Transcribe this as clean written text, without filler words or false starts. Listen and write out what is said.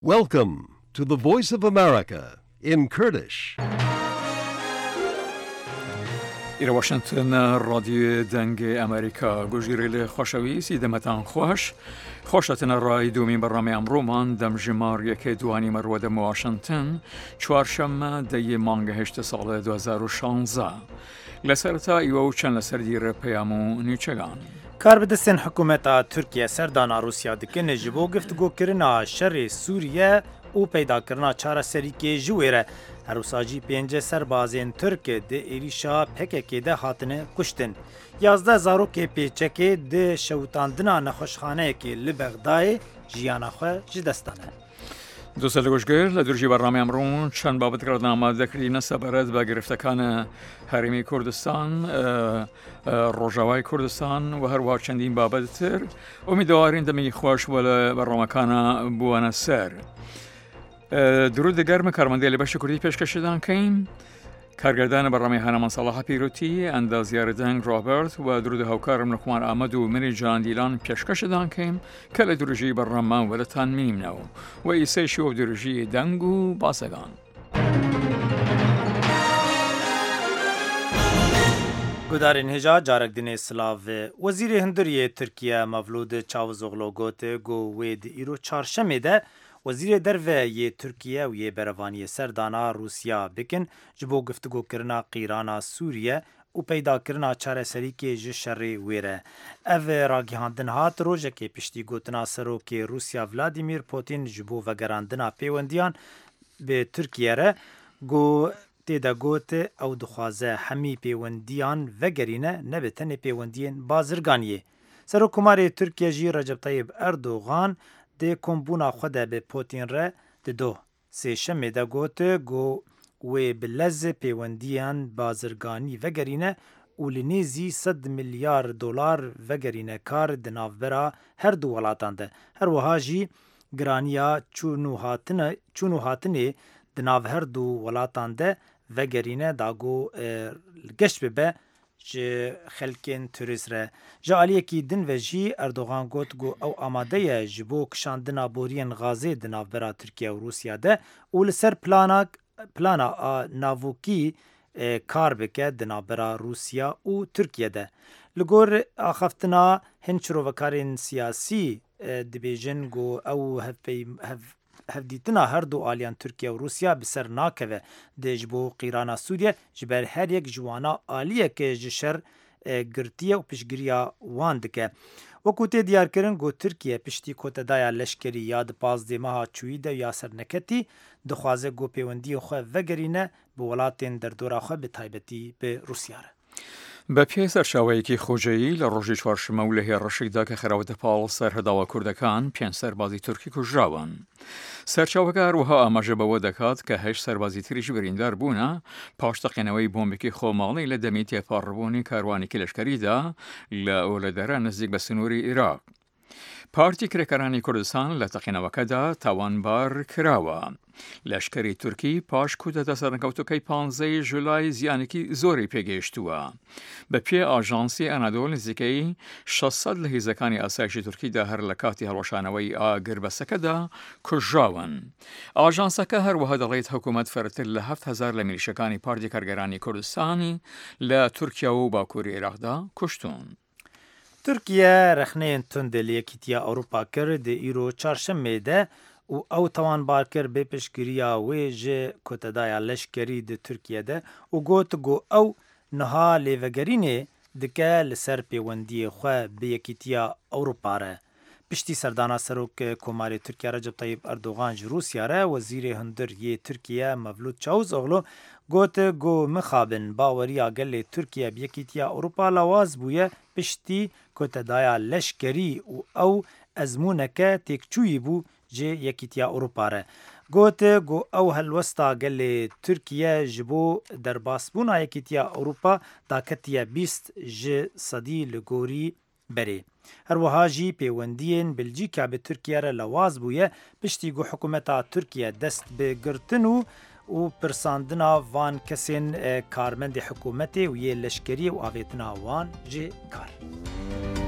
Welcome to the Voice of America in Kurdish. إلى واشنطن راديو دنگ أمريكا گوژیریل خوشویسی دمتان خوشتن رای دومی برنامه امرومان دم جمار یک دوانی مرود واشنطن چوارشنبه دی مانگ هشت سال 2016 لسرتا ایو چند لسر دیر پیامو نیچگان کار بدستن حکومت ترکیه سردانا روسیا دکن جبو گفتگو کرنا شر سوریه او پیدا کرنا چاره سری که جویره هروساجی پنج سربازین ترک ده ایریشا پککی ده هاتنه کشتن 11 زاروک پیچکی ده شوتاندنا نخوشخانه که لبغدای جیانا خو جدستانه دوستان گوشگر لدرجی برنامه امرون چند بابت کردن آماده کردن سبارت با گرفتکان حرمی کردستان روجاوای کردستان و هر وقت چندین بابت تر امیدواریم دمی خوش ولی برنامه کانا بوانا سر درود گرم کارمنده لباش کردی پیشکش دادن کیم کارگردان برنامه هنرمان صلاح پیروتی اندازیار دنگ رابرت و درود هاوکارم نخوان آمد و منی جان دیلان پیشکش دادن کیم کل درجی برنامه ولتان میم نو و ایسه شو درجی دنگو باسگان گودارین هجا جارک دین اسلاو وزیر هندریه ترکیه مولود چاوزوغلو گوته گو وید ایرو چهارشنبه ده وزیر دروه یه ترکیه و یه بروانی سردانا روسیا بکن جبو گفتگو کرنا قیرانا سوریه و پیدا کرنا چاره سری که جشری ویره او راگیهاندن هات روژه که پشتی گوتنا سرو که روسیا ولادیمیر پوتین جبو وگراندنا پیوندیان به ترکیه ره گو تیدا گوت او دخوازه همی پیوندیان وگرینه نبتن پیوندیان بازرگانیه سرو کماری ترکیه جی رجب طیب اردوغان ده کمبونا خود به پوتین ره ده دو سیشمه ده گوته گو و بلز پیوندیان بازرگانی وگرینه اولینیزی 100 میلیارد دلار وگرینه کار دنافبرا هر دو ولاتان ده هر وحاجی گرانیا چونو هاتنه دناف هر دو ولاتان ده وگرینه داگو گشت ببه جه خلکین توریست ره جالیه کی دن و جی اردوغان گوت گو او آماده جبو کشاندنا بورین غازه دناف برا ترکیه و روسیا ده و لسر پلانا ناووکی کار بکه دناف برا روسیا و ترکیه ده لگور آخفتنا هنچرو وکارین سیاسی دبیجن گو او هفدیتنا هر دو آلیان ترکیه و روسیا بسر ناکوه ده جبو قیرانا سوریه جبر هر یک جوانا آلیه که جشر گرتیه و پشگریا وان دکه وکوته دیار کرن گو ترکیه پشتی کوته دایا لشکری یاد پاز دیمها چوی ده یاسر نکتی دخوازه گو پیوندی خواه وگرینه به ولاتین در دورا خواه به تایبتی به روسیا ره بە پێی سەرچاوەیەکی خۆجەیی لە ڕۆژی چوارشەممە و لە هێرشێکدا کە خراوەتە پاڵ سەرهەداوە کوردەکان 5 سەربازی تورکی کوژراون. سەرچاوەکە هەروەها ئاماژە بەوە دەکات کە 8 سەربازی تریش بریندار بوونە پاش تەقینەوەی بۆمبێکی خۆماڵی لە دەمی تێپاڕبوونی کاروانێکی لەشکەریدا لە ئۆلەدەرە نزیک بە سنووری عێراق. پارتی کرێکەرانی کوردستان لە تەقینەوەکەدا تاوانبار کراوە. لەشکری تورکی پاش کودەتە سەرنکەوتووەکەی 15 ژولای زیانێکی زۆری پێگەیشتووە. بە پێ ئاژانسی ئەنادۆڵ نزیکەی 600 لە هیزەکانی ئاسایشی تورکیدا هەر لە کاتی هەڵۆشانەوەی ئاگربەسەکەدا کوژراون. ئاژانسەکە هەروەها دەڵێت حکوومەت فەرتر لە 7,000 لە میلیشەکانی پارتی کارگەرانی کوردستانی لە تورکیا و باکووری عێراقدا کوشتون. ترکیه رخنه تند لیکیتیا اروپا کرد ایرو چهارشنبه ده او توان بارکر به پشگیریا ویجه کتدایا لشکری ده ترکیه ده و گوت گو او نها لیوگرینه دکه لسر پیوندی خواه به یکیتیا اروپا ره. پشتی سردانا سروک کماری ترکیه رجب طیب اردوغان روسیا ره وزیر هندر یه ترکیه مولود چاوزوغلو گوت گو مخابن باوریا گل ترکیه بیکیتیا اروپا لواز بویه پشتی کتدایا لشکری او ازمونکه تکچوی بو جه یکیتیا اروپا ره. گوت گو او هلوستا گل ترکیه جبو در باسبونا یکیتیا اروپا داکتیا 20 جه صدی لگوری بره. هر وها جی پیوندین بلژیکا به ترکیه را لواز بویه پشتی گو حکومتا ترکیه دست به گرتنو و پرساندنا وان کسین کارمند حکومتی و یه لشکری و آویتنا وان جه کار.